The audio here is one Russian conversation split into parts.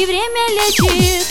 и время лечит.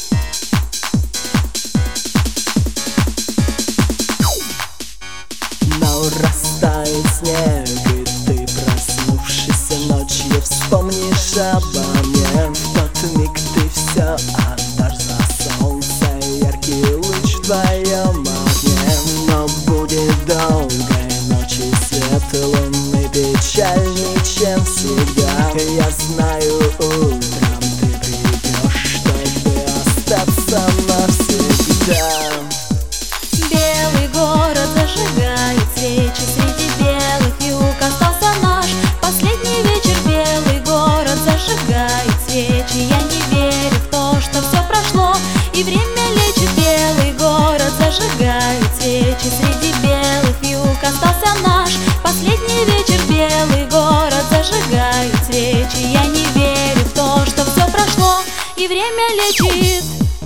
Но растает снег, и ты, проснувшись ночью, вспомнишь обо мне. В тот миг ты все отдашь за солнце, яркий луч в твоем окне. Но будет долгой ночь и свет луны печальней, чем всегда. Я знаю, утром ты придешь, чтобы остаться навсегда. Белый город зажигает свечи, среди белых юг остался наш последний вечер. Белый город зажигает свечи, я не верю в то, что все прошло и время лечит. Белый город зажигает свечи, среди белых юг остался наш последний вечер. Белый город зажигает свечи, я не верю в то, что все прошло и время лечит.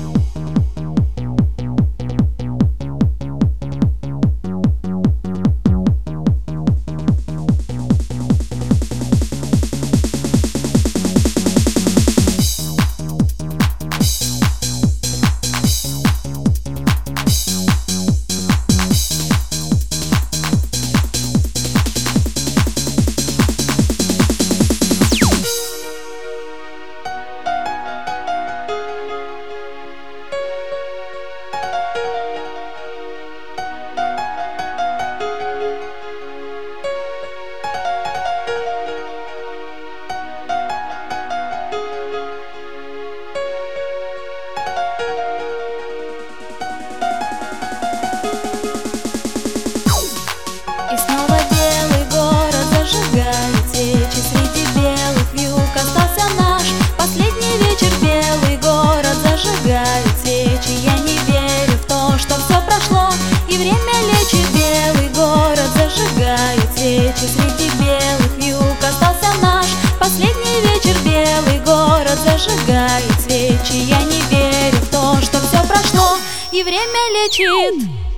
И снова белый город зажигает свечи, среди белых вьюг остался наш последний вечер. Белый город зажигает свечи, я не верю в то, что все прошло и время лечит. Белый город зажигает свечи, среди белых вьюг остался наш последний вечер. Белый город зажигает свечи, я не верю в то, что все прошло и время лечит.